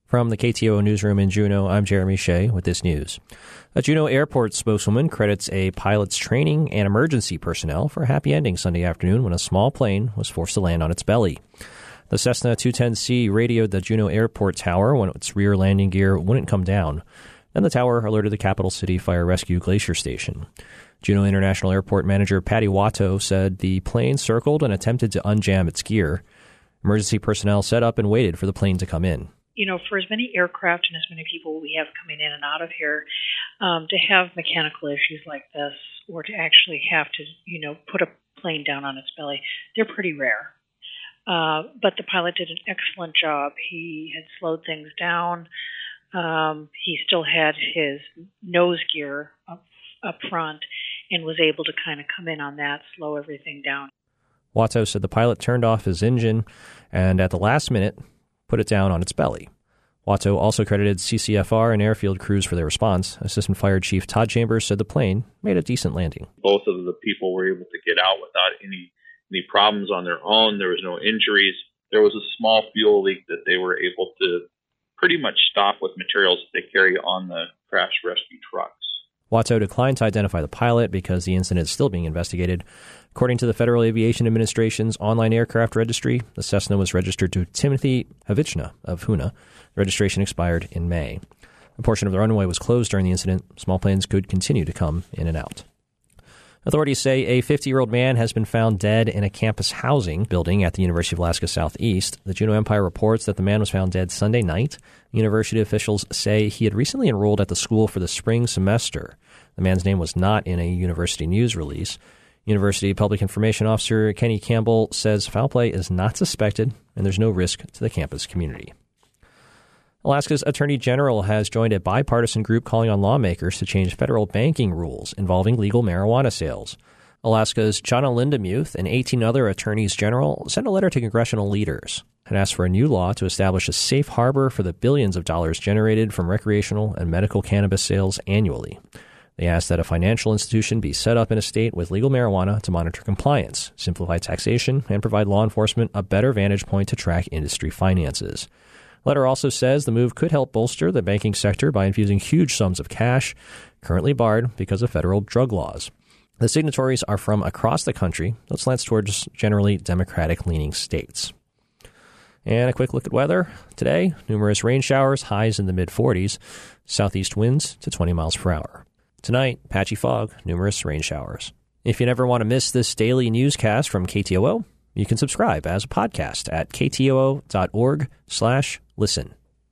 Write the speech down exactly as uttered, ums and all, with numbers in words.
From the K T O O newsroom in Juneau, I'm Jeremy Shea with this news. A Juneau Airport spokeswoman credits a pilot's training and emergency personnel for a happy ending Sunday afternoon when a small plane was forced to land on its belly. The Cessna two ten C radioed the Juneau Airport tower when its rear landing gear wouldn't come down. Then the tower alerted the Capital City Fire Rescue Glacier Station. Juneau International Airport manager Patty Watto said the plane circled and attempted to unjam its gear. Emergency personnel set up and waited for the plane to come in. You know, for as many aircraft and as many people we have coming in and out of here, um, to have mechanical issues like this or to actually have to, you know, put a plane down on its belly, they're pretty rare. Uh, but the pilot did an excellent job. He had slowed things down. Um, he still had his nose gear up, up front and was able to kind of come in on that, slow everything down. Watto said the pilot turned off his engine and at the last minute put it down on its belly. Watto also credited C C F R and airfield crews for their response. Assistant Fire Chief Todd Chambers said the plane made a decent landing. Both of the people were able to get out without any any problems on their own. There was no injuries. There was a small fuel leak that they were able to pretty much stop with materials that they carry on the crash rescue trucks. Watto declined to identify the pilot because the incident is still being investigated. According to the Federal Aviation Administration's online aircraft registry, the Cessna was registered to Timothy Havichna of Hoonah. The registration expired in May. A portion of the runway was closed during the incident. Small planes could continue to come in and out. Authorities say a fifty-year-old man has been found dead in a campus housing building at the University of Alaska Southeast. The Juneau Empire reports that the man was found dead Sunday night. University officials say he had recently enrolled at the school for the spring semester. The man's name was not in a university news release. University Public Information Officer Kenny Campbell says foul play is not suspected and there's no risk to the campus community. Alaska's Attorney General has joined a bipartisan group calling on lawmakers to change federal banking rules involving legal marijuana sales. Alaska's Jonna Lindemuth and eighteen other attorneys general sent a letter to congressional leaders and asked for a new law to establish a safe harbor for the billions of dollars generated from recreational and medical cannabis sales annually. They asked that a financial institution be set up in a state with legal marijuana to monitor compliance, simplify taxation, and provide law enforcement a better vantage point to track industry finances. The letter also says the move could help bolster the banking sector by infusing huge sums of cash, currently barred because of federal drug laws. The signatories are from across the country, that slants towards generally Democratic-leaning states. And a quick look at weather. Today, numerous rain showers, highs in the mid-forties, southeast winds to twenty miles per hour. Tonight, patchy fog, numerous rain showers. If you never want to miss this daily newscast from K T O O, you can subscribe as a podcast at ktoo.org slash listen.